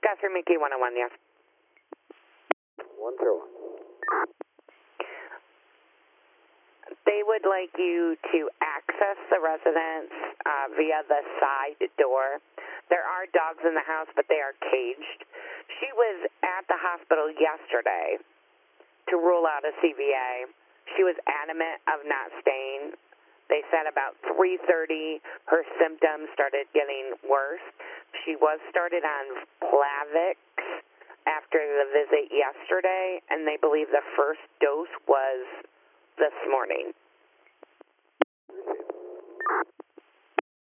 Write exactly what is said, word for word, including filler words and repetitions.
Catherine McKee one oh one, yes. one zero one. They would like you to access the residence uh, via the side door. There are dogs in the house, but they are caged. She was at the hospital yesterday to rule out a C V A. She was adamant of not staying. They said about three thirty her symptoms started getting worse. She was started on Plavix after the visit yesterday, and they believe the first dose was this morning.